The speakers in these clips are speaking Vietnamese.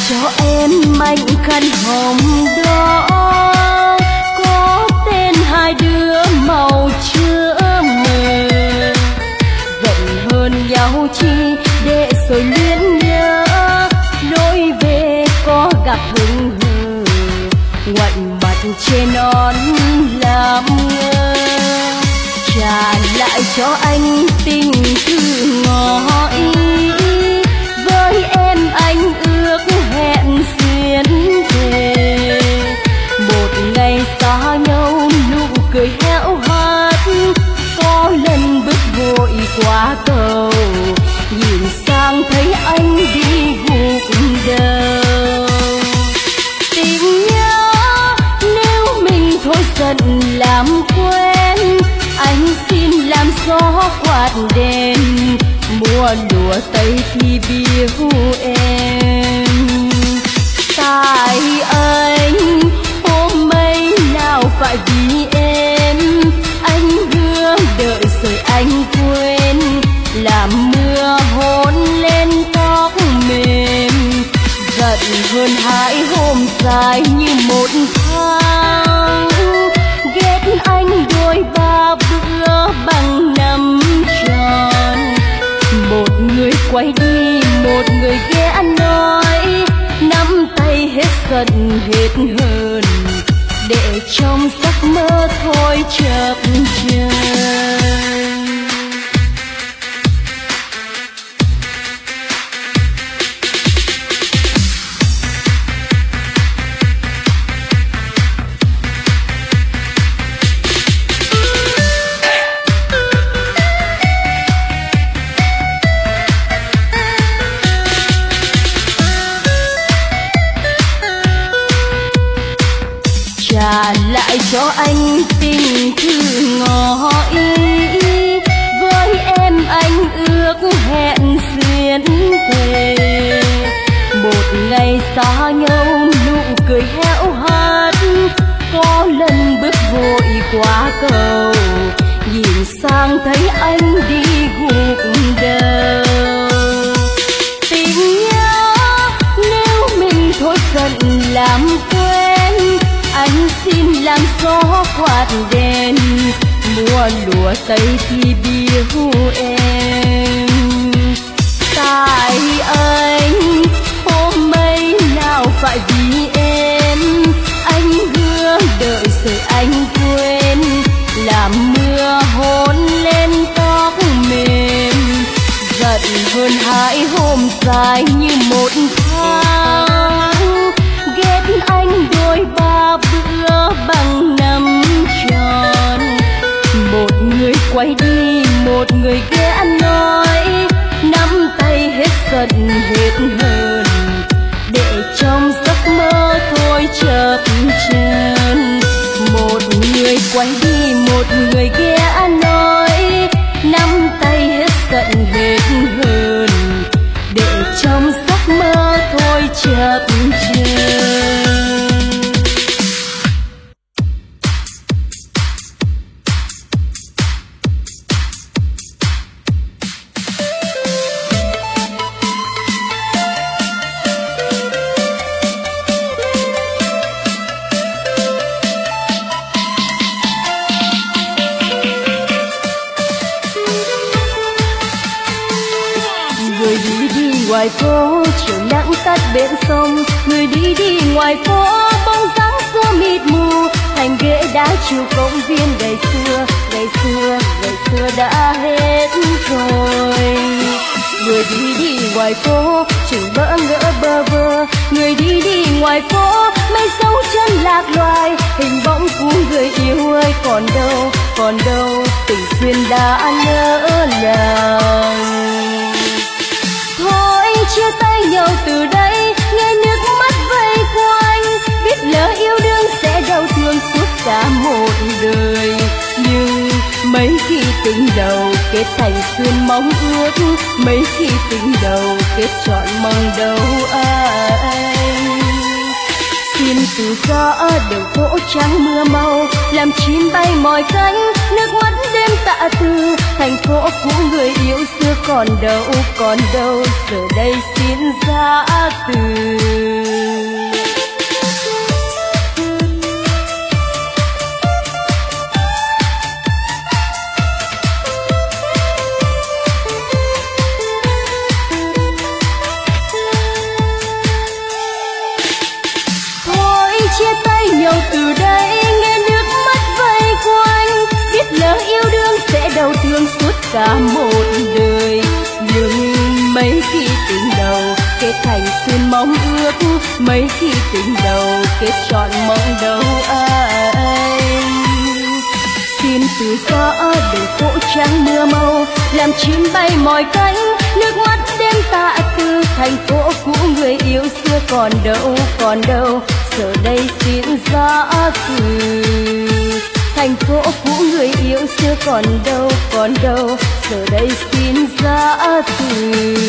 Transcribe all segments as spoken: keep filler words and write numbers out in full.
cho em mảnh khăn hồng đó, có tên hai đứa màu chưa mờ. Giận hơn nhau chi để rồi luyến nhớ, lối về có gặp hững hờ, ngoảnh mặt trên nón làm ngơ. Trả lại cho anh tình thư ngỏ ý, với em anh ước hẹn duyên thề. Một ngày xa nhau nụ cười héo hắt, có lần bước vội qua cầu, nhìn sang thấy anh đi gục đầu. Tình nhớ nếu mình thôi giận làm quen, anh xin làm gió quạt đèn, mùa lúa tây thì biếu em. Tại anh hôm mấy nào phải vì em, anh hứa đợi rồi anh quên, làm mưa hôn lên tóc mềm. Giận hơn hai hôm dài như một tháng, ghét anh đôi ba bữa bằng năm tròn. Một người quay đi một người ghé nói, nắm tay hết giận hết hờn, để trong giấc mơ thôi chập chờn. Trả lại cho anh tình thư ngỏ ý, với em anh ước hẹn duyên thề. Một ngày xa nhau nụ cười héo hắt, có lần bước vội qua cầu, nhìn sang thấy anh đi gục đầu. Tình nhớ nếu mình thôi giận làm quen, anh xin làm gió quạt đèn, mùa lúa tây thì biếu em. Tại anh hôm mấy nào phải vì em, anh hứa đợi rồi anh quên, làm mưa hôn lên tóc mềm. Giận hơn hai hôm dài như một tháng, ghét anh đôi ba bữa bằng năm tròn. Một người quay đi một người ghé nói, nắm tay hết giận hết hờn, để trong giấc mơ thôi chập chờn. Một người quay đi một người ghé nói, nắm tay hết giận hết hờn, để trong giấc mơ thôi chập chờn. Ngoài phố chiều nắng tắt bên sông, người đi đi ngoài phố bóng dáng xưa mịt mù, thành ghế đá chiều công viên ngày xưa, ngày xưa, ngày xưa đã hết rồi. Người đi đi ngoài phố chừng bỡ ngỡ bơ vơ, người đi đi ngoài phố mấy dấu chân lạc loài, hình bóng của người yêu ơi còn đâu, còn đâu tình duyên đã lỡ làng. Thôi chia tay nhau từ đây, nghe nước mắt vây quanh, biết lỡ yêu đương sẽ đau thương suốt cả một đời. Nhưng mấy khi tình đầu kết thành xuyên mong ước, mấy khi tình đầu kết trọn mong đâu anh. Xin từ gió đường phố trắng mưa mau, làm chim bay mỏi cánh, nước mắt đêm tạ từ. Thành phố của người yêu xưa còn đâu, còn đâu, giờ đây xin ra từ. cả một đời. Nhưng mấy khi tình đầu kết thành xuyên mong ước, mấy khi tình đầu kết trọn mong đâu ai. Xin từ gió đời phố trắng mưa màu, làm chim bay mỏi cánh, nước mắt đêm tạ từ thành phố cũ người yêu xưa còn đâu còn đâu, giờ đây xin gió từ thành phố cũ người yêu xưa còn đâu còn đâu, giờ đây xin gió từ.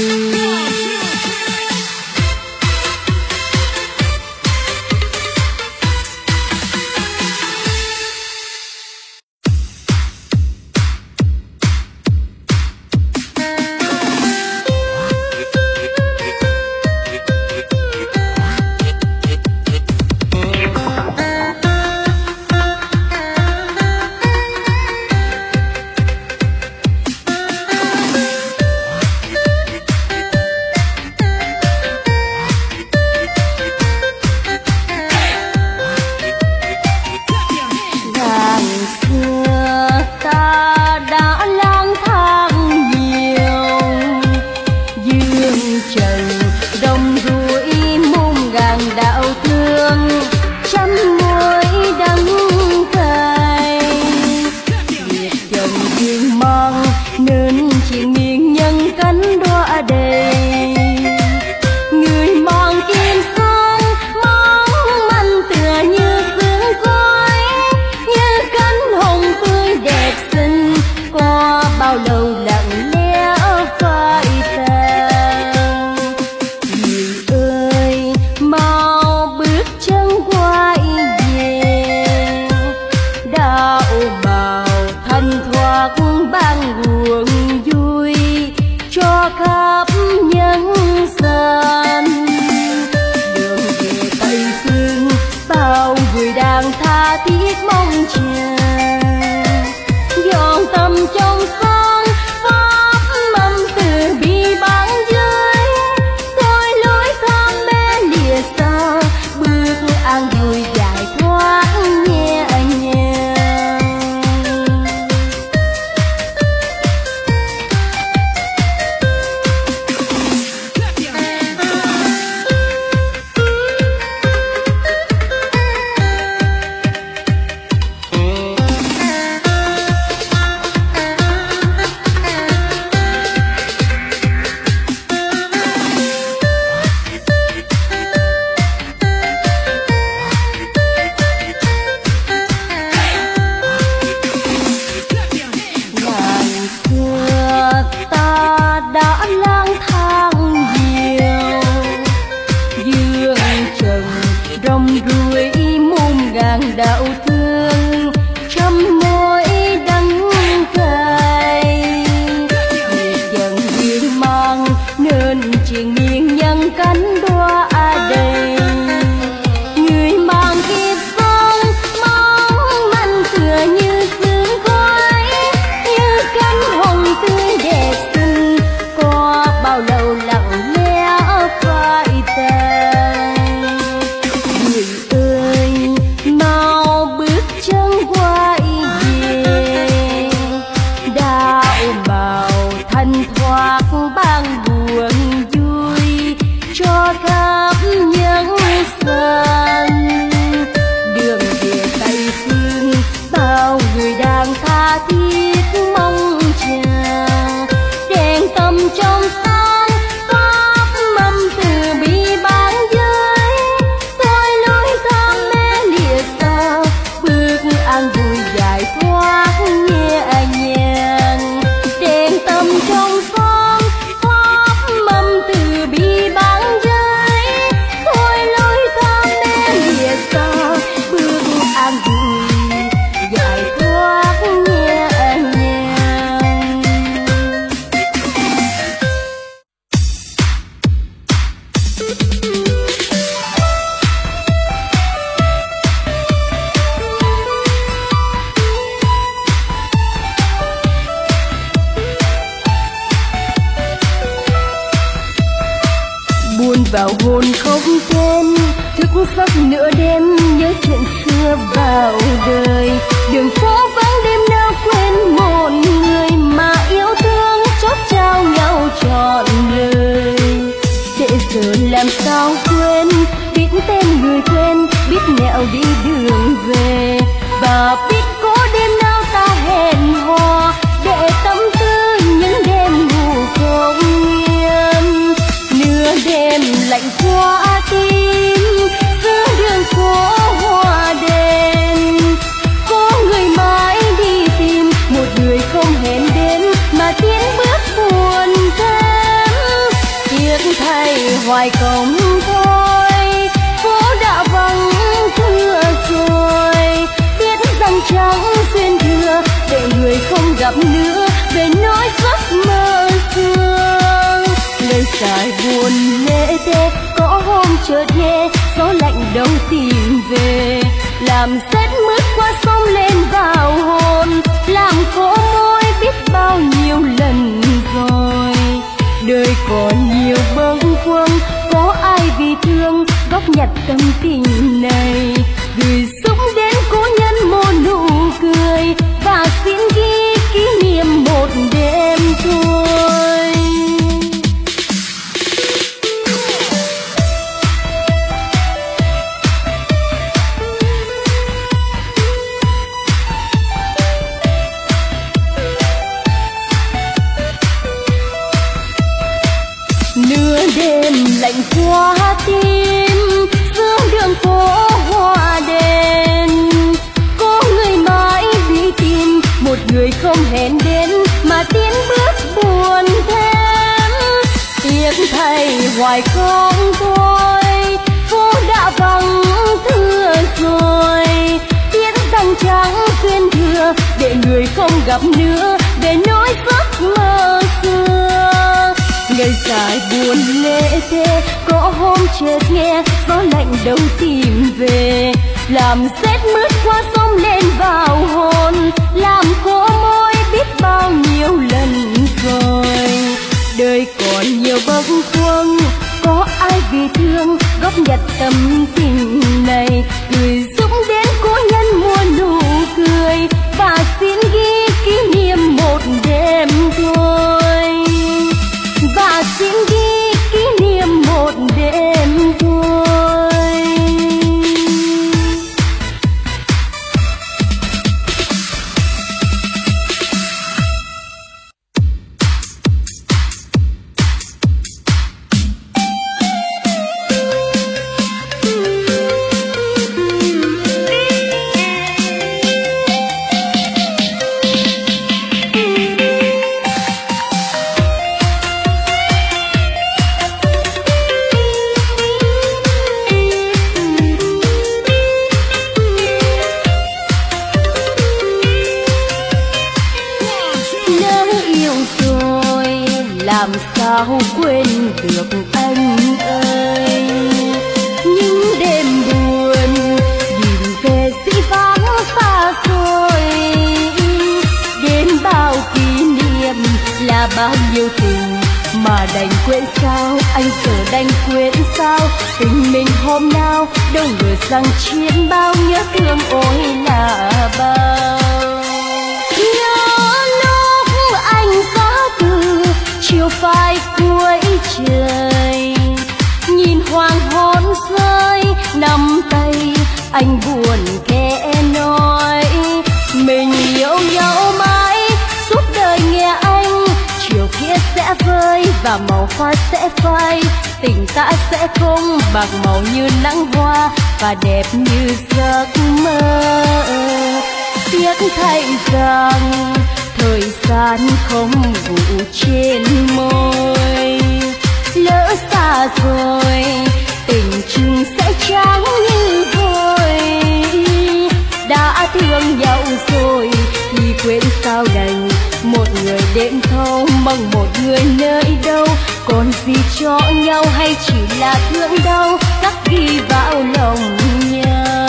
vào hồn không tên, thức giấc nửa đêm nhớ chuyện xưa vào đời. Đường phố vắng đêm nay sao quên một người mà yêu thương chót trao nhau trọn đời. Để giờ làm sao quên, biết tên người quen, biết nẻo đi đường về, và biết có đêm nào ta hẹn hò để tâm tư những đêm ngủ không yên. Nửa đêm lạnh qua tim giữa đường phố hoa đèn, có người mãi đi tìm một người không hẹn đến mà tiến bước buồn thêm. Tiếc thay hoài không thôi, phố đã vắng thưa rồi, biết rằng chẳng duyên thừa để người không gặp nữa, về nỗi giấc mơ xưa. Lời dài buồn lệ thê, có hôm chợt nghe gió lạnh đâu tìm về, làm rét mướt qua sông lên vào hồn, làm khô môi biết bao nhiêu lần rồi. Đời còn nhiều bâng khuâng, có ai vì thương góp nhặt tâm tình này, gửi súng đến cố nhân một nụ cười, và xin ghi kỷ niệm một đêm thôi. Nửa đêm lạnh qua tim giữa đường phố hoa đèn, có người mãi đi tìm một người không hẹn đến mà tiến bước buồn thêm. Tiếc thay hoài không thôi, phố đã vắng thưa rồi, tiếc rằng chẳng duyên thừa để người không gặp nữa, về nỗi giấc mơ xưa. Ngày dài buồn lệ thê, có hôm chợt nghe gió lạnh đâu tìm về, làm rét mướt qua sông lên vào hồn, làm khô môi biết bao nhiêu lần rồi. Đời còn nhiều bâng khuâng, có ai vì thương góp nhặt tâm tình này, gửi dũng đến cố nhân muôn nụ cười, và xin ghi kỷ niệm một đêm thôi, và xin ghi kỷ niệm một đêm thôi. Làm sao quên được anh ơi, những đêm buồn nhìn về dĩ vãng xa xôi, đến bao kỷ niệm là bao nhiêu tình mà đành quên sao, anh giờ đành quên sao. Tình mình hôm nào đâu ngờ rằng chiến bao nhớ thương ôi là bao. Nhớ lúc anh giá từ chiều phai cuối trời, nhìn hoàng hôn rơi nắm tay anh buồn khẽ nói, mình yêu nhau mãi suốt đời nghe anh. Chiều kia sẽ vơi và màu hoa sẽ phai, tình ta sẽ không bạc màu như nắng hoa và đẹp như giấc mơ. Tiếc thay rằng thời gian không vụ trên môi, lỡ xa rồi tình chừng sẽ trắng như vôi. Đã thương nhau rồi thì quên sao đành, một người đêm thâu bằng một người nơi đâu, còn gì cho nhau hay chỉ là thương đau khắc ghi vào lòng nhau.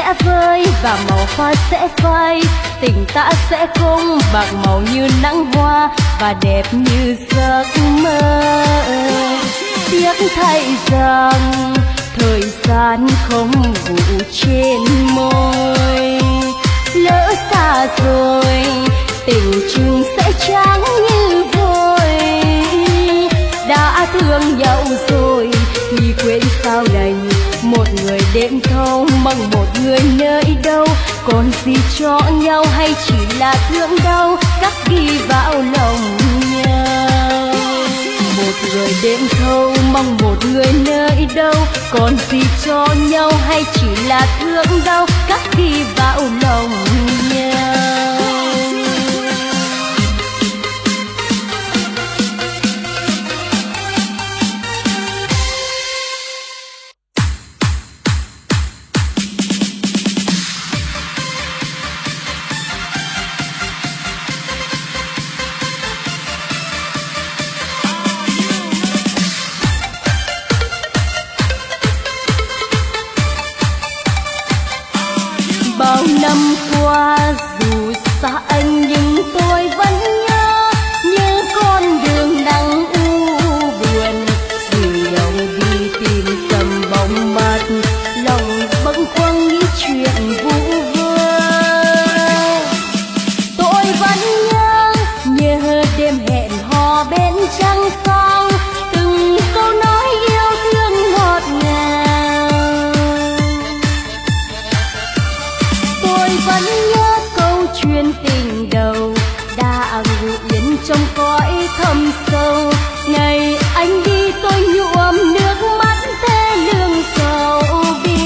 sẽ vơi và màu hoa sẽ phai, tình ta sẽ không bạc màu như nắng hoa và đẹp như giấc mơ. Tiếc thay rằng thời gian không vụ trên môi, lỡ xa rồi tình chừng sẽ trắng như vôi. Đã thương nhau rồi thì quên sao đành, một người đêm thâu mong một người nơi đâu. Còn gì cho nhau hay chỉ là thương đau cắt ghi vào lòng nhau. Một người đêm thâu mong một người nơi đâu, còn gì cho nhau hay chỉ là thương đau cắt ghi vào lòng nhau. Bao năm qua dù xa anh nhưng tôi vẫn nhớ, như con đường nắng u buồn. Rủ nhau đi tìm dầm bóng mát, lòng bâng khuâng nghĩ chuyện vu vơ. Tôi vẫn nhớ nhớ đêm hẹn hò bên trăng sao, từng câu nói yêu thương ngọt ngào. Tôi vẫn nhớ câu chuyện tình đầu đã ngủ yên trong cõi thâm sâu. Ngày anh đi tôi nhuộm nước mắt thê lương sầu bi.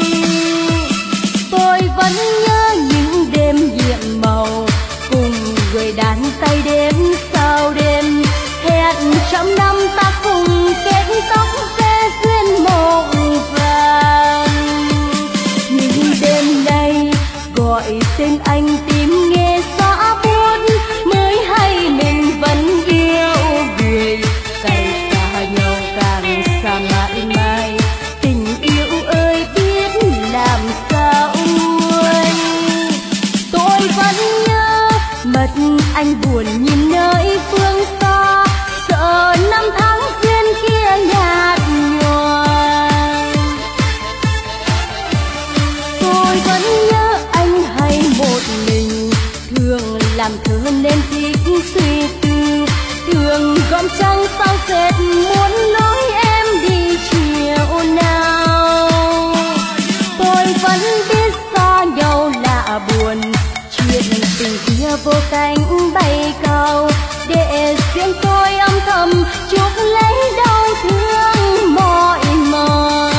Tôi vẫn nhớ những đêm nhiệm màu cùng người đàn tay đêm sao đêm. Hẹn trăm năm ta cùng kết tóc sẽ duyên mộng vàng. Nhưng đêm nay gọi tên anh tìm nghe xóa buồn, mới hay mình vẫn yêu người. Càng xa nhau càng xa mãi mãi, tình yêu ơi biết làm sao nguôi. Tôi vẫn nhớ mất anh buồn nhìn nơi phương xa, sợ năm tháng duyên kia nhạt nhòa. Tôi vẫn nhớ anh hay một mình, thường làm thơ nên thích suy tư, thường gom trăng sao dệt muốn lối em đi chiều nào. Tôi vẫn biết xa nhau là buồn, chuyện tình kia vô cánh bay cao, để riêng tôi âm thầm chuốc lấy đau thương mỏi mòn.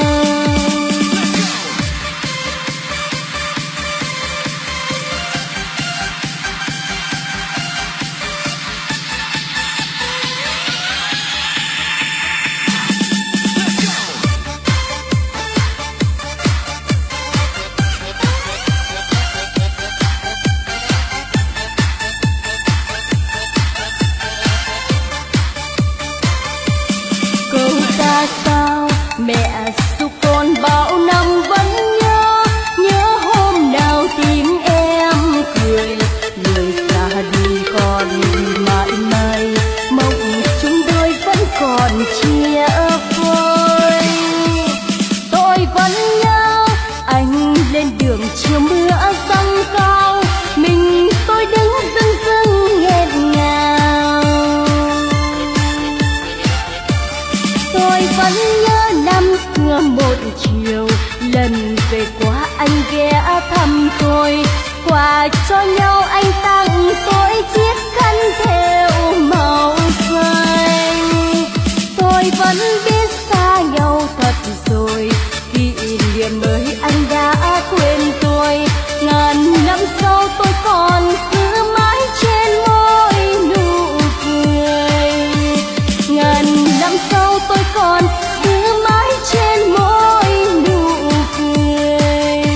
Sao mẹ giúp con bao năm vẫn nhớ, nhớ hôm nào tìm em cười. Người xa đi còn mãi mãi, mộng chúng đôi vẫn còn chia phôi. Tôi vẫn nhớ anh lên đường chiều mưa dâng cao, mình tôi đứng dưng dưng nghẹn ngào. Tôi vẫn nhớ năm xưa một chiều, lần về qua anh ghé thăm tôi, quà cho nhau anh tặng tôi chiếc khăn thêu màu xanh. Tôi vẫn biết xa nhau thật rồi, kỷ niệm mới anh đã quên tôi. Ngàn năm sau tôi còn giữ mãi trên môi nụ cười, ngàn năm sau tôi còn giữ mãi trên môi nụ cười.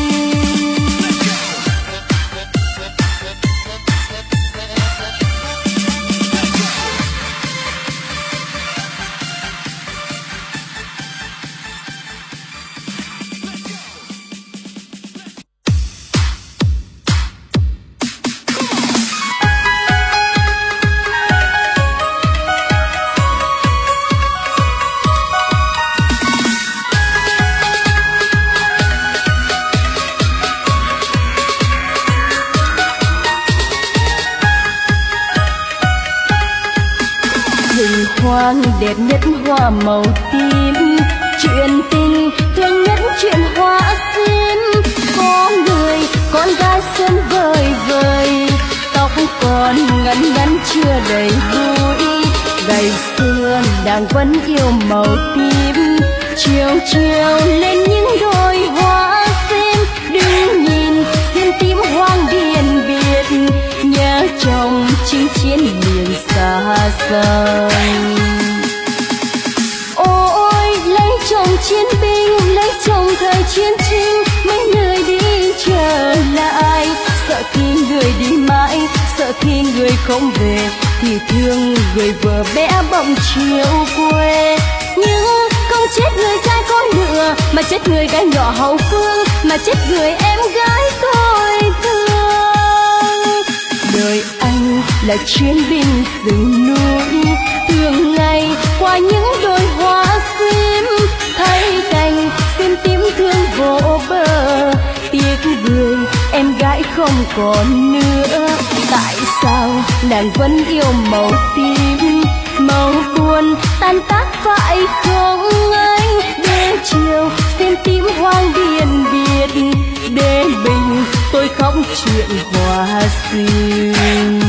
vàng đẹp nhất hoa màu tím. Chuyện tình thương nhất chuyện hoa sim. Có người con gái xuân vời vời, tóc còn ngắn ngắn chưa đầy bụi. Ngày xưa nàng vẫn yêu màu tím, chiều chiều lên những đôi hoa sim. Đừng nhìn xiêm tím hoang điền biệt, nhớ chồng chinh chiến miền xa xăm. Ôi lấy chồng chiến binh, lấy chồng thời chiến tranh, mấy người đi trở lại. Sợ khi người đi mãi, sợ khi người không về, thì thương người vợ bé bỗng chiều quê. Nhưng không chết người trai có lửa, mà chết người gái nhỏ hậu phương, mà chết người em gái tôi thương. Đời anh là chiến binh rừng núi, thường ngày qua những đôi hoa sim. Thấy cành sim tím thương vô bờ, tiếc người em gái không còn nữa. Tại sao nàng vẫn yêu màu tím, màu buồn tan tác phải không anh? Để chiều sim tím hoang điền biệt, để mình tôi khóc chuyện hoa sim.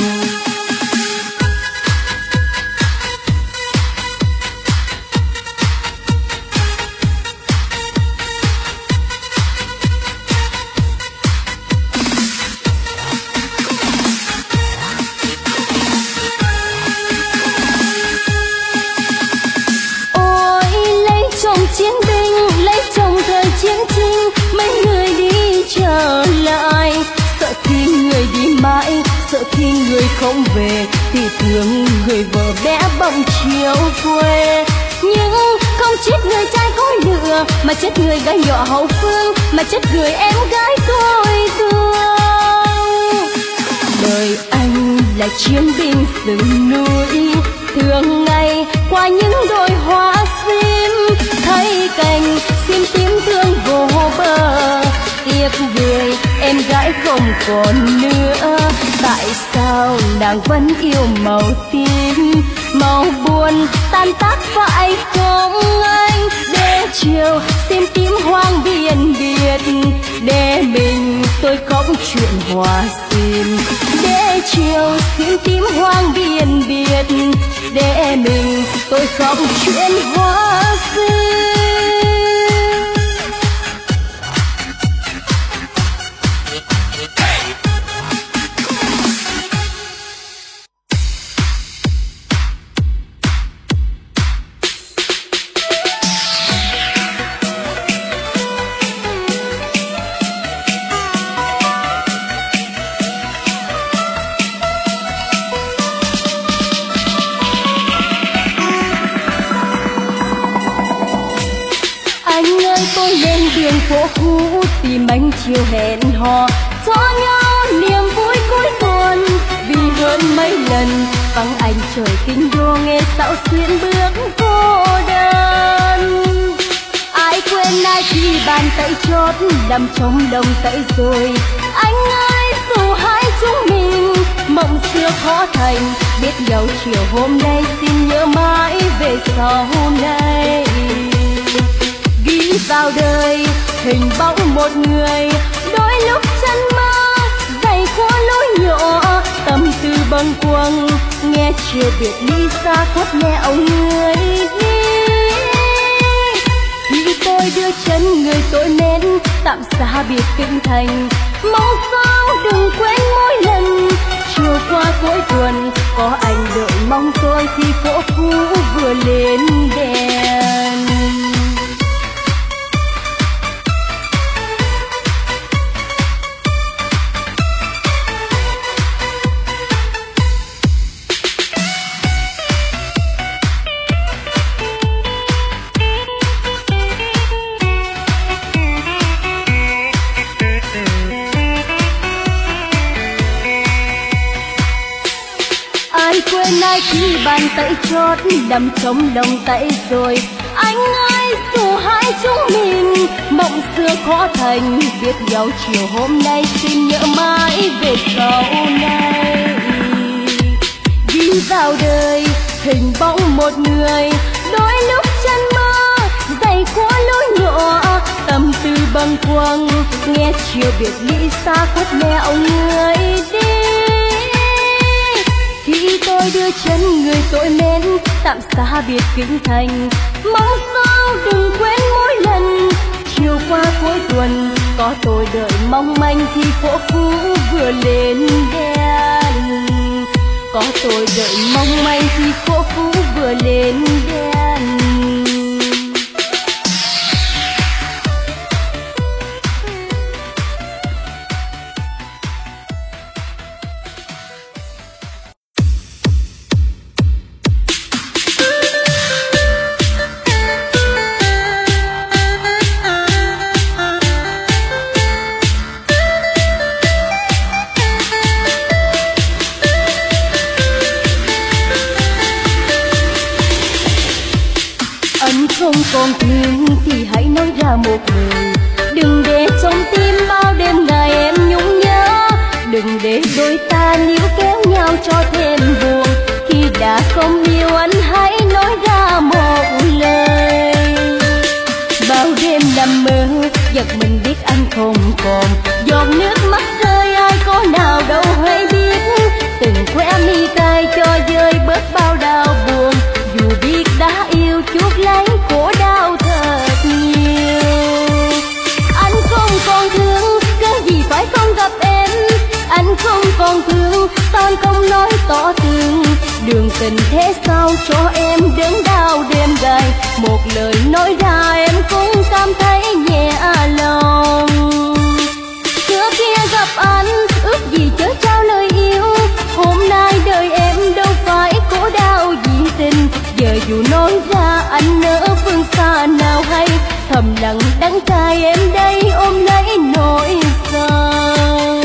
Chiến binh lấy chồng thời chiến tranh, mấy người đi trở lại. Sợ khi người đi mãi, sợ khi người không về, thì thương người vợ bé bỗng chiều quê. Nhưng không chết người trai có lửa, mà chết người gái nhỏ hậu phương, mà chết người em gái tôi thương. Đời anh là chiến binh rừng núi, thường ngày qua những đôi hoa sim. Thấy cành sim tím thương vô bờ, tiếc người em gái không còn nữa. Tại sao nàng vẫn yêu màu tím, màu buồn tan tác phải không anh? Để chiều sim tím hoang điền biệt, để mình tôi khóc chuyện hoa sim. Để chiều sim tím hoang điền biệt, để mình tôi khóc chuyện hoa sim. Phố cũ tìm anh chiều hẹn hò, cho nhau niềm vui cuối tuần. Vì hơn mấy lần vắng anh trời kinh đô, nghe xạo xuyên bước cô đơn. Ai quên ai khi bàn tay chót đắm trong đồng tay rồi. Anh ơi dù hai chúng mình mộng xưa khó thành, biết nhau chiều hôm nay xin nhớ mãi về sau này. Ghi vào đời hình bóng một người, đôi lúc chân mơ dày khô lối nhỏ. Tâm tư bâng quâng nghe chiều biệt ly xa khuất nghẹo người. Khi tôi đưa chân người tôi mến tạm xa biệt kinh thành, mong sao đừng quên mỗi lần chiều qua cuối tuần có anh đợi mong tôi khi phố cũ vừa lên đèn. Quên ai khi bàn tay chót đắm trong lòng tay rồi. Anh ơi dù hai chúng mình mộng xưa khó thành, biết nhau chiều hôm nay xin nhớ mãi về sau này. Ghi vào đời hình bóng một người. Đôi lúc chân mơ dày quá lối nhỏ, tâm tư bâng khuâng nghe chiều biệt ly xa khuất nẻo người đi. Khi tôi đưa chân người tôi mến tạm xa biệt kinh thành, mong sao đừng quên mỗi lần chiều qua cuối tuần có tôi đợi mong manh khi phố cũ vừa lên đèn. Có tôi đợi mong manh khi phố cũ vừa lên đèn. Không còn thương thì hãy nói ra một lời, đừng để trong tim bao đêm ngày em nhung nhớ. Đừng để đôi ta níu kéo nhau cho thêm buồn, khi đã không yêu anh hãy nói ra một lời. Bao đêm nằm mơ giật mình biết anh không còn, giọt nước mắt rơi ai có nào đâu hay biết. Từng khóe mi cay cho rơi bớt bao đau buồn, dù biết đã yêu chút lấy khổ đau thật nhiều. Anh không còn thương cớ gì phải không gặp em, anh không còn thương sao anh không nói tỏ tình. Đường tình thế sao cho em đớn đau đêm gầy, một lời nói ra em cũng cảm thấy nhẹ lòng. Trước kia gặp anh ước gì chớ trao lời yêu, hôm nay đời em đâu phải khổ đau vì tình. Giờ dù nói ra anh nỡ phương xa nào hay, thầm lặng đắng cay em đây ôm lấy nỗi sầu.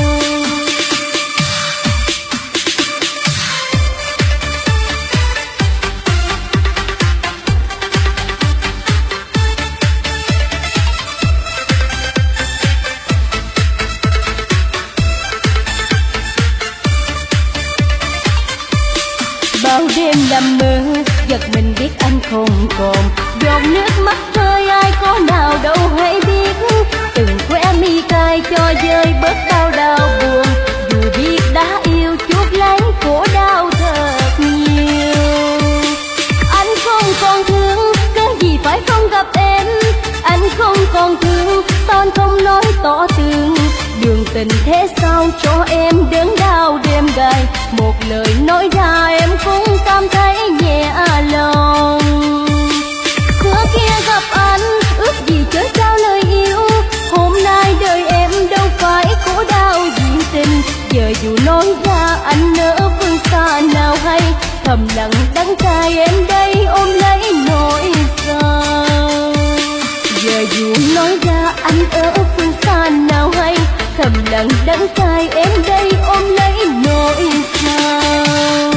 Bao đêm nằm mơ giật mình biết anh không còn, giọt nước mắt rơi ai có nào đâu hay biết. Từng khóe mi cay cho rơi bớt bao đau buồn, dù biết đã yêu chuốc lấy khổ đau thật nhiều. Anh không còn thương cớ gì phải không gặp em, anh không còn thương sao anh không nói tỏ tình. Đường tình thế sao cho em đớn đau đêm gầy, một lời nói ra em cũng cảm thấy nhẹ lòng. Xưa kia gặp anh ước gì chớ trao lời yêu, hôm nay đời em đâu phải khổ đau vì tình. Giờ dù nói ra anh nỡ phương xa nào hay, thầm lặng đắng cay em đây ôm lấy nỗi sầu. Giờ dù nói ra anh ở phương xa nào hay, thầm lặng đắng cay em đây ôm lấy nỗi sầu.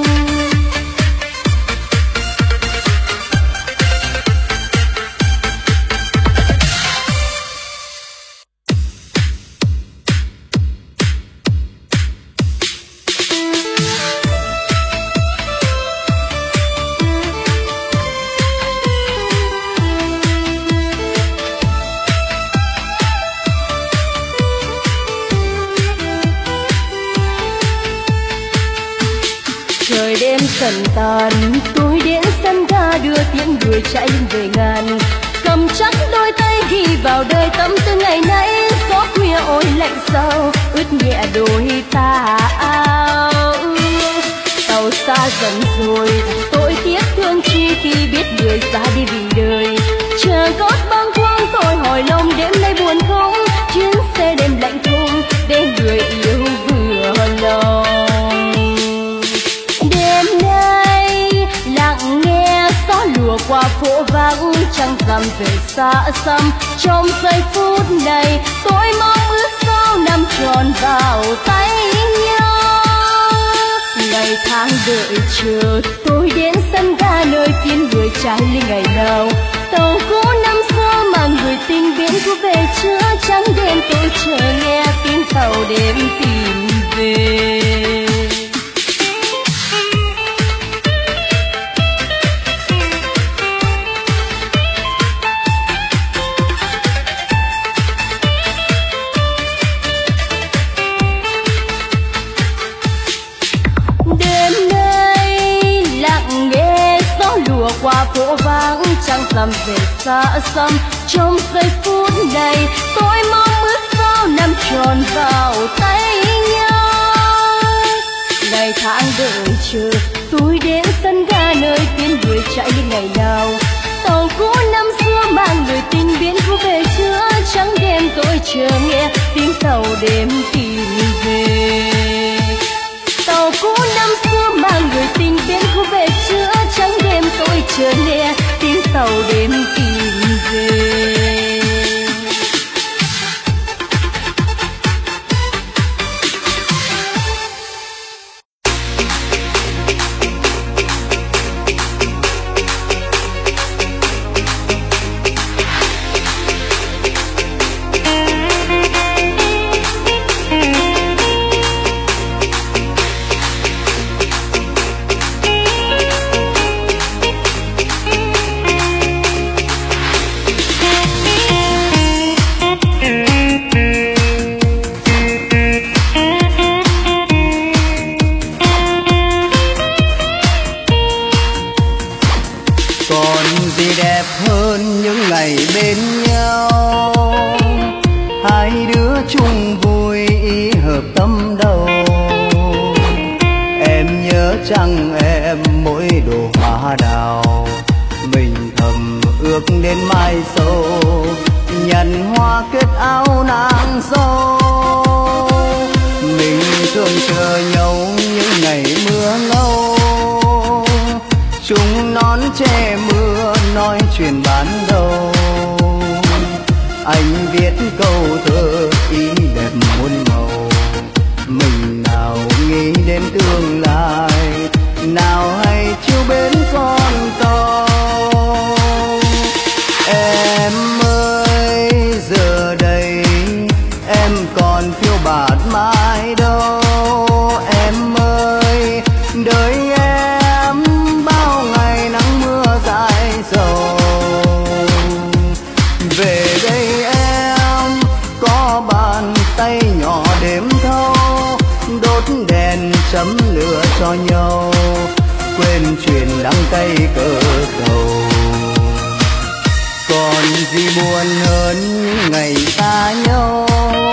Trời đêm dần tàn tôi đến sân ga đưa tiếng người chạy về ngàn, cầm chắc đôi tay ghi vào đời tâm tư ngày nay. Gió khuya ôi lạnh sao ướt nhẹ đôi tà áo, tàu xa dần rồi tôi tiếc thương chi khi biết người ra đi vì đời. Chờ gót băng khoang tôi hỏi lòng đêm nay buồn không, chuyến xe đêm lạnh thùng để người yêu vừa lòng. Đêm nay lặng nghe gió lùa qua phố vắng, trăng rằm về xa xăm. Trong giây phút này tôi mong ước sao năm tròn vào tay nhau. Ngày tháng đợi chờ tôi đến sân ga nơi tiếng người trái lên ngày nào. Tàu cũ năm xưa mà người tình biến cứ về chưa, trắng đêm tôi chờ nghe tiếng tàu đêm tìm về. dặm về xa xăm. Trong giây phút này tôi mong ước sao năm tròn vào tay nhau. Ngày tháng đợi chờ tôi đến sân ga nơi tiếng người chạy đi ngày nào. Tàu cũ năm xưa mang người tình biến thu về chưa, trắng đêm tôi chờ nghe tiếng tàu đêm tìm về. Tàu cũ năm xưa mang người tình biến thu về chưa, trắng đêm tôi chờ nghe tiếng tàu đêm tìm về. Trăng em mỗi đồ hoa đào, mình thầm ước đến mai sau nhận hoa kết áo nàng dâu. Mình thương chờ nhau những ngày mưa ngâu, chung nón che mưa nói chuyện ban đầu. Anh viết câu thơ ý đẹp muôn màu, mình nào nghĩ đến tương lai, nào hay chiều bên con tàu. Em ơi giờ đây em còn phiêu bạt mãi đâu. Em ơi đợi em bao ngày nắng mưa dài dầu. Về đây em có bàn tay nhỏ đêm thâu, đốt đèn chấm lửa cho nhau, quên chuyện đắng cay cờ cầu. Còn gì buồn hơn những ngày xa nhau,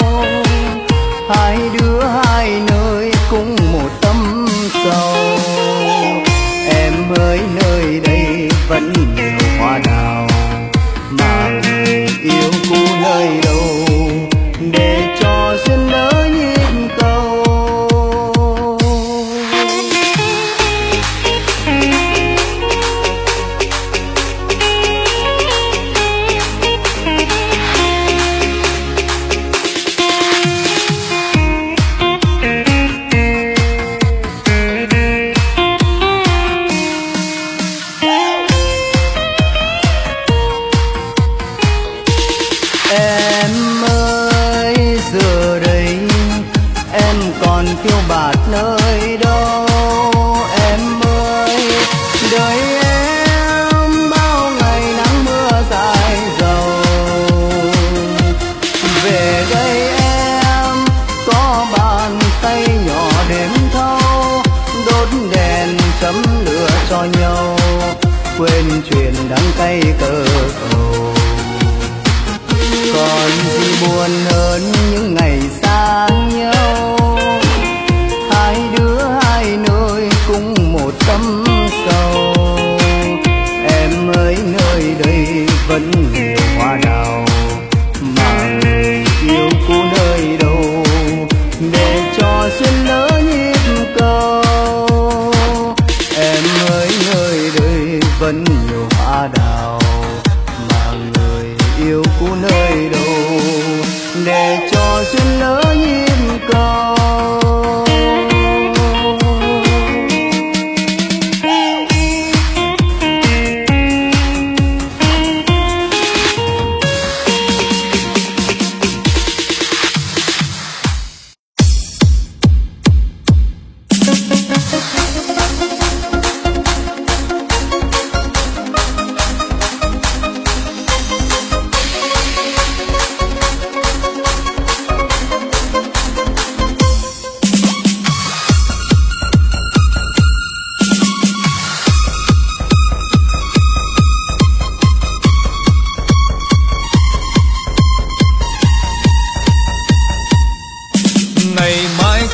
hai đứa hai nơi cũng một tâm sầu. Em ơi nơi đây vẫn nhiều hoa đào, mà người yêu cũ nơi đâu để cho duyên lỡ nhịp cầu. Em ơi giờ đây em còn phiêu bạt nơi đâu. Em ơi đợi em bao ngày nắng mưa dài dầu. Về đây em có bàn tay nhỏ đêm thâu, đốt đèn chấm lửa cho nhau, quên chuyện đắng cay cờ cầu. Còn gì buồn hơn những ngày xa nhau, hai đứa hai nơi cũng một tâm sầu. Em ơi nơi đây vẫn nhiều hoa đào, mà người yêu cũ nơi đâu để cho duyên lỡ nhịp cầu. Em ơi nơi đây vẫn nhiều hoa đào, mà người yêu cũ nơi đâu để cho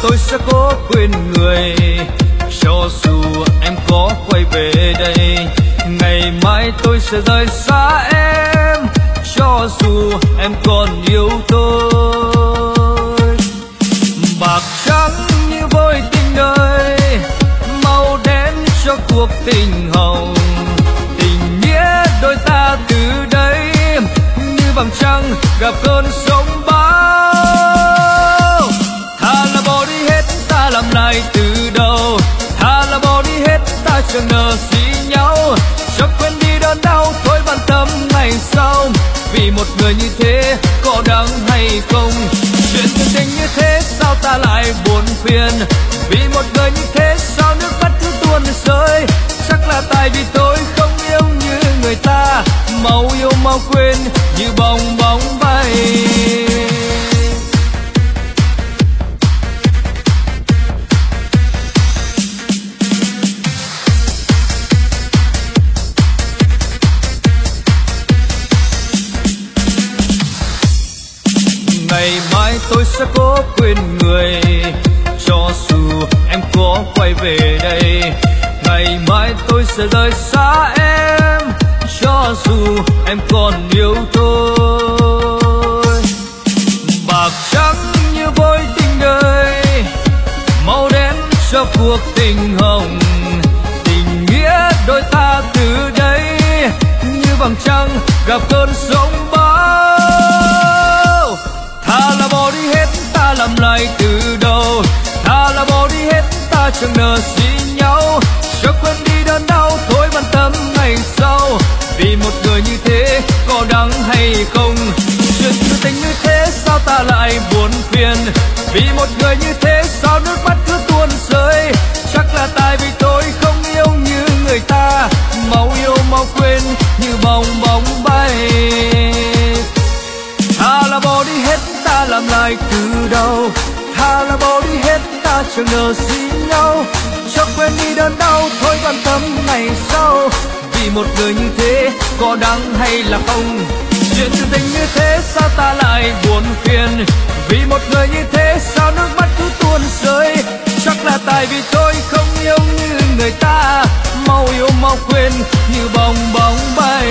tôi sẽ cố quên người, cho dù em có quay về đây. Ngày mai tôi sẽ rời xa em, cho dù em còn yêu tôi. Bạc trắng như vôi tình đời, màu đen cho cuộc tình hồng. Tình nghĩa đôi ta từ đây như vầng trăng gặp cơn sóng bão. Thà là bỏ đi hết ta làm lại từ đầu, thà là bỏ đi hết ta chẳng nợ gì nhau. Cho quên đi đớn đau thôi quan tâm ngày sau, vì một người như thế có đáng hay không. Chuyện tình tình như thế sao ta lại buồn phiền, vì một người như thế sao nước mắt cứ tuôn rơi. Chắc là tại vì tôi không yêu như người ta, mau yêu mau quên như bong bóng bay. Ngày mai tôi sẽ cố quên người, cho dù em có quay về đây. Ngày mai tôi sẽ rời xa em, cho dù em còn yêu tôi. Bạc trắng như vôi tình đời, màu đen cho cuộc tình hồng. Tình nghĩa đôi ta từ đây như vầng trăng gặp cơn sóng bão. Thà là bỏ đi hết ta làm lại từ đầu, thà là bỏ đi hết ta chẳng nợ gì nhau. Cho quên đi đớn đau thôi quan tâm ngày sau, vì một người như thế có đáng hay không. Chuyện sự tình như thế sao ta lại buồn phiền, vì một người như thế sao nước mắt cứ tuôn rơi. Chắc là tại vì tôi không yêu như người ta, mau yêu mau quên như bong bóng bay. Thà là bỏ đi hết ta làm lại từ đầu, thà là bỏ đi hết ta chẳng nợ gì nhau. Cho quên đi đớn đau thôi quan tâm ngày sau, vì một người như thế có đáng hay là không. Chuyện sự tình như thế sao ta lại buồn phiền, vì một người như thế sao nước mắt cứ tuôn rơi. Chắc là tại vì tôi không yêu như người ta, mau yêu mau quên như bong bóng bay.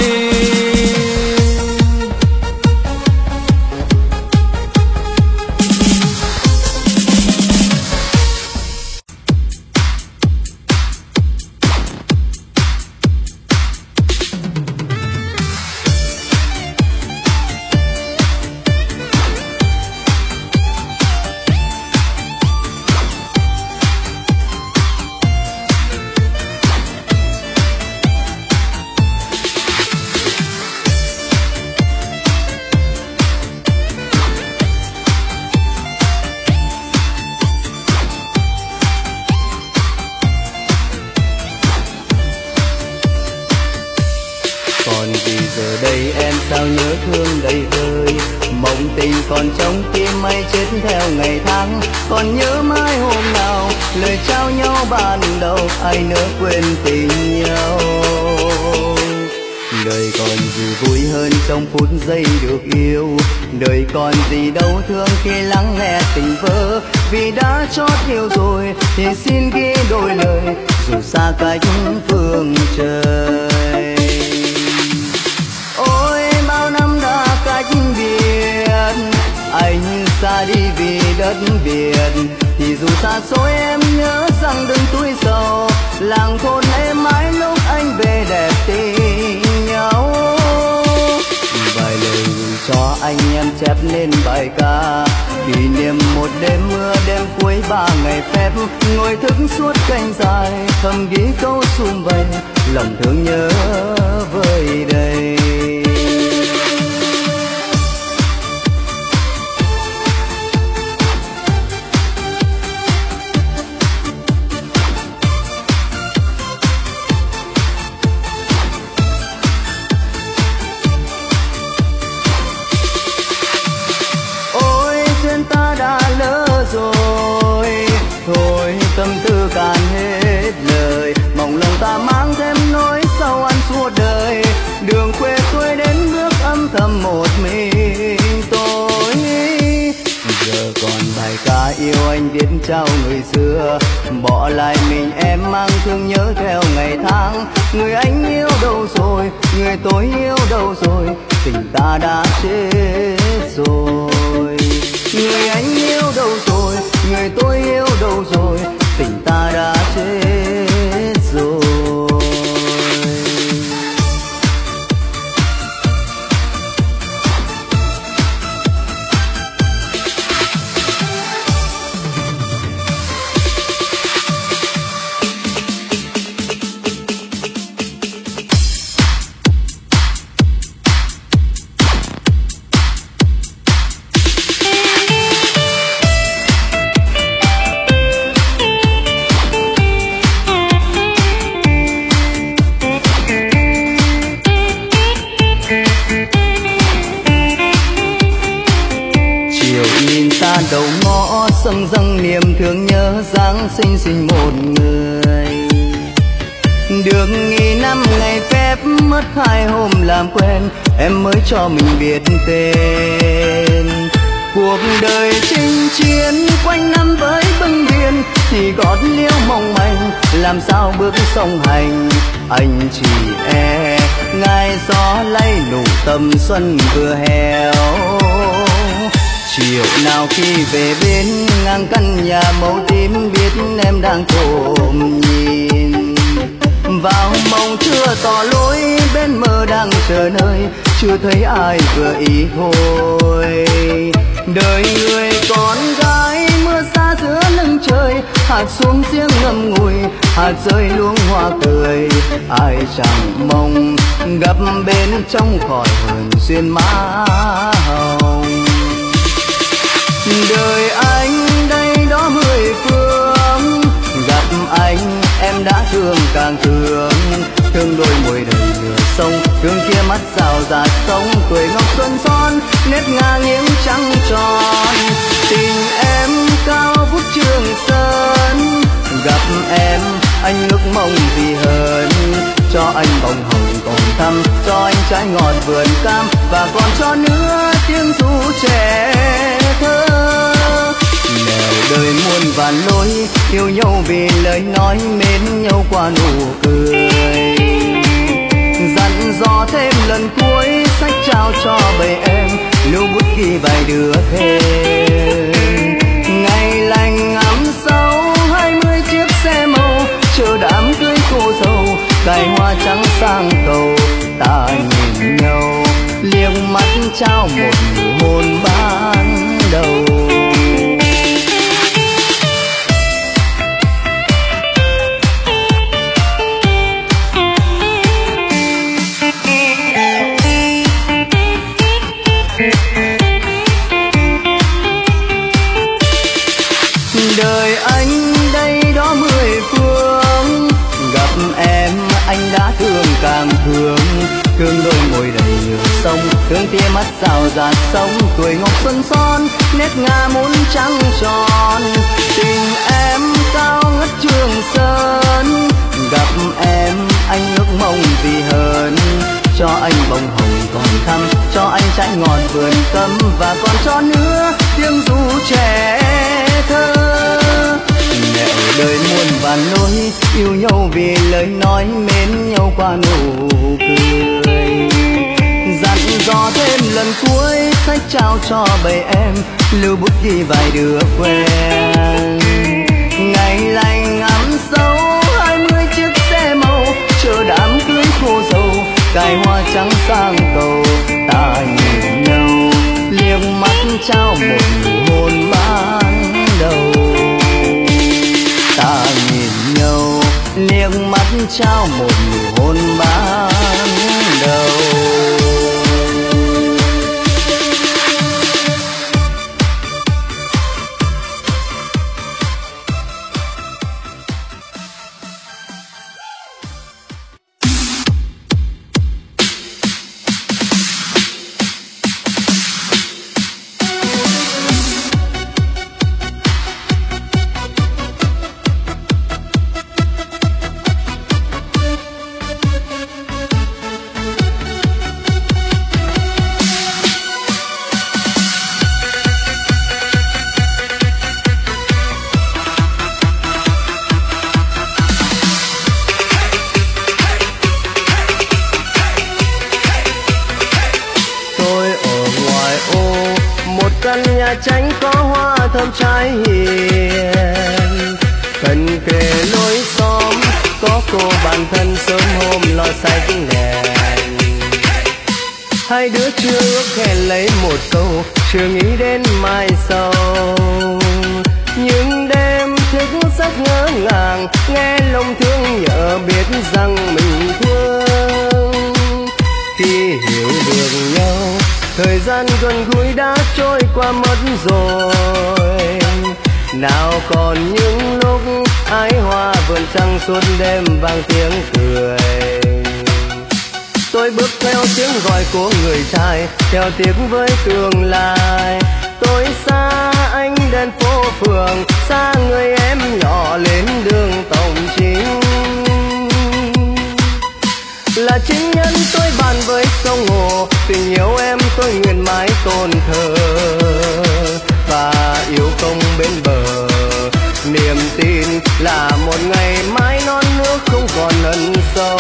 sao nhớ thương đầy vơi, mộng tình còn trong tim mây chết theo ngày tháng. Còn nhớ mãi hôm nào lời trao nhau ban đầu, ai nỡ quên tình nhau. Đời còn gì vui hơn trong phút giây được yêu, đời còn gì đau thương khi lắng nghe tình vỡ. Vì đã chót yêu rồi thì xin ghi đôi lời, dù xa cách phương trời. Ôi bao năm đã cách biệt, anh xa đi vì đất Việt, thì dù xa xôi em nhớ rằng đừng tuổi sầu. Làng thôn em mãi lúc anh về đẹp tình nhau. Vài lời gửi cho anh em chép nên bài ca, kỷ niệm một đêm mưa đêm cuối ba ngày phép. Ngồi thức suốt canh dài thầm ghi câu sum vầy, lòng thương nhớ vơi đầy. Rồi thôi tâm tư cạn hết lời, mong lòng ta mang thêm nỗi sầu ăn suốt đời. Đường quê chiều anh viết trao người xưa, bỏ lại mình em mang thương nhớ theo ngày tháng. Người anh yêu đâu rồi, người tôi yêu đâu rồi, tình ta đã chết rồi. Người anh yêu đâu rồi, người tôi yêu đâu rồi, tình ta đã chết rồi. Đầu ngõ sông dâng niềm thương nhớ dáng xinh xinh một người. Được nghỉ năm ngày phép mất hai hôm làm quen, em mới cho mình biết tên. Cuộc đời chinh chiến quanh năm với bưng biên, thì gót liễu mong manh làm sao bước song hành. Anh chỉ e ngài gió lay nụ tầm xuân vừa héo. Chiều nào khi về bên ngang căn nhà màu tím, biết em đang thổm nhìn vào mộng chưa tỏ lối, bên mơ đang chờ nơi chưa thấy ai vừa ý thôi. Đời người con gái mưa xa giữa lưng trời, hạt xuống riêng ngậm ngùi, hạt rơi luống hoa cười. Ai chẳng mong gặp bên trong khỏi hờn duyên má hồng. Đời anh đây đó mười phương, gặp anh em đã thương càng thương. Thương đôi môi đầy nửa sông, thương kia mắt rào rạt sông, tuổi ngọc xuân son nét ngả nghiêng trắng tròn. Tình em cao vút Trường Sơn, gặp em anh ước mong gì hơn. Cho anh bông hồng còn thắm, cho anh trái ngọt vườn cam, và còn cho nữa tiếng ru trẻ thơ. Nẻo đời muôn vàn lối, yêu nhau vì lời nói, mến nhau qua nụ cười. Dặn dò thêm lần cuối, sách trao cho bầy em, lưu bút ghi vài đứa thêm. Ngày lành ngắm sâu, hai mươi chiếc xe màu, chờ đám cưới cô dâu, cài hoa trắng sang cầu. Ta nhìn nhau, liếc mắt trao một nụ hôn ban đầu. Đời anh đây đó mười phương, gặp em anh đã thương càng thương. Thương đôi môi đầy nhựa sông, thương tia mắt rào rạt sông, tuổi ngọc xuân son nét ngà muốn trắng tròn. Tình em cao ngất Trường Sơn, gặp em anh ước mong gì hơn. Cho anh bông hồng còn thắm, cho anh trái ngọt vườn cấm, và còn cho nữa tiếng ru trẻ thơ. Nẻo đời muôn vàn lối, yêu nhau vì lời nói, mến nhau qua nụ cười. Dặn dò thêm lần cuối, sách trao cho bầy em, lưu bút ghi vài đứa quen. Ngày lành ngắm sâu, hai mươi chiếc xe màu, chờ đám cưới cô dâu, cài hoa trắng sang cầu. Ta nhìn nhau, liếc mắt trao một nụ hôn ban đầu. Ta nhìn nhau, liếc mắt trao một nụ hôn ban đầu. một căn nhà tranh có hoa thơm trái hiền. Cần kề lối xóm có cô bạn thân sớm hôm lo say tiếng đèn. Hai đứa chưa ước hẹn lấy một câu, chưa nghĩ đến mai sau. Nhưng đêm thức giấc ngỡ ngàng, nghe lòng thương nhớ biết rằng mình thương. Khi hiểu được nhau, thời gian gần gũi đã trôi qua mất rồi. Nào còn những lúc ái hoa vườn trăng suốt đêm vang tiếng cười. Tôi bước theo tiếng gọi của người trai, theo tiếng với tương lai. Tôi xa anh đến phố phường, xa người em nhỏ lên đường tổng chính. Là chính nhân tôi bàn với sông hồ, tình yêu em tôi nguyện mãi tôn thờ. Và yêu không bên bờ, niềm tin là một ngày mãi non nước không còn ẩn sâu.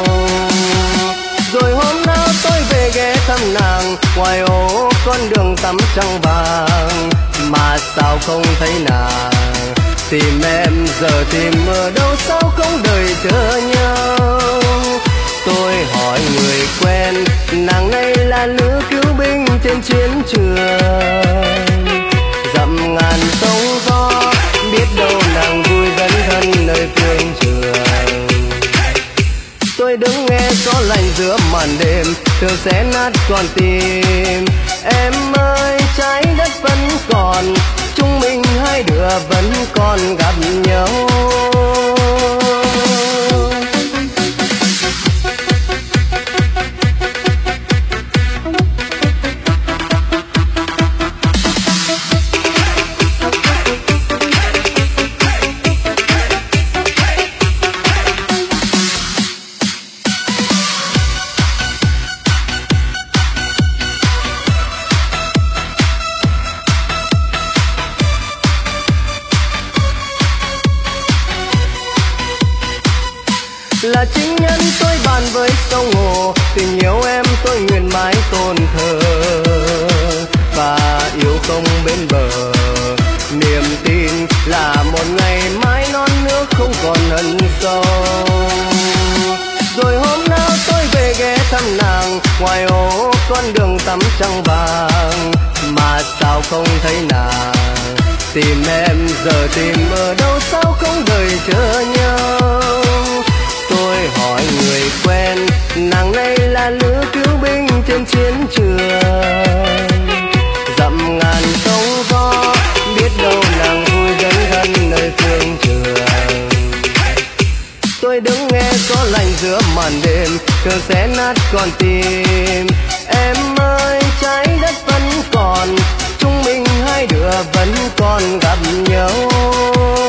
Rồi hôm nào tôi về ghé thăm nàng, ngoài ô con đường tắm trăng vàng. Mà sao không thấy nàng, tìm em giờ tìm ở đâu sao không đợi chờ nhau. Tôi hỏi người quen, nàng ấy là nữ cứu binh trên chiến trường. Dặm ngàn sóng gió, biết đâu nàng vui dấn thân nơi phương trường. Tôi đứng nghe gió lạnh giữa màn đêm, thường sẽ nát con tim. Em ơi trái đất vẫn còn, chúng mình hai đứa vẫn còn gặp nhau. Là chính nhân tôi bàn với sông hồ, tình yêu em tôi nguyện mãi tôn thờ. Và yêu không bên bờ, niềm tin là một ngày mãi non nước không còn ẩn sâu. Rồi hôm nào tôi về ghé thăm nàng, ngoài ô con đường tắm trăng vàng. Mà sao không thấy nàng, tìm em giờ tìm ở đâu sao không đợi chờ nhau. Tôi hỏi người quen, nàng ấy là nữ cứu binh trên chiến trường. Dặm ngàn sóng gió, biết đâu nàng vui dấn thân nơi phương trường. Tôi đứng nghe gió lạnh giữa màn đêm, thường sẽ nát con tim. Em ơi trái đất vẫn còn, chúng mình hai đứa vẫn còn gặp nhau.